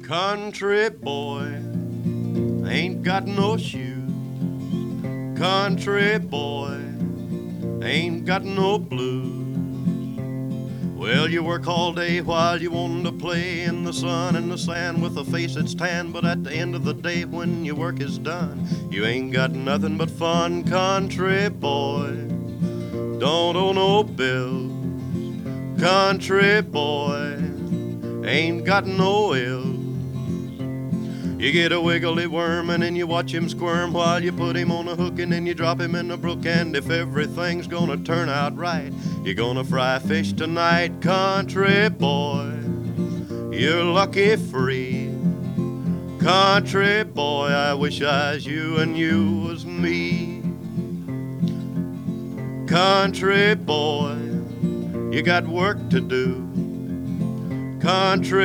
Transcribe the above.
Country boy ain't got no shoes. Country boy ain't got no blues. Well, you work all day while you want to play in the sun and the sand with a face that's tan, but at the end of the day when your work is done, you ain't got nothing but fun. Country boy don't owe no bills. Country boy ain't got no ills. You get a wiggly worm and then you watch him squirm while you put him on a hook and then you drop him in the brook. And if everything's gonna turn out right, you're gonna fry fish tonight. Country boy, you're lucky free. Country boy, I wish I was you and you was me. Country boy, you got work to do. Country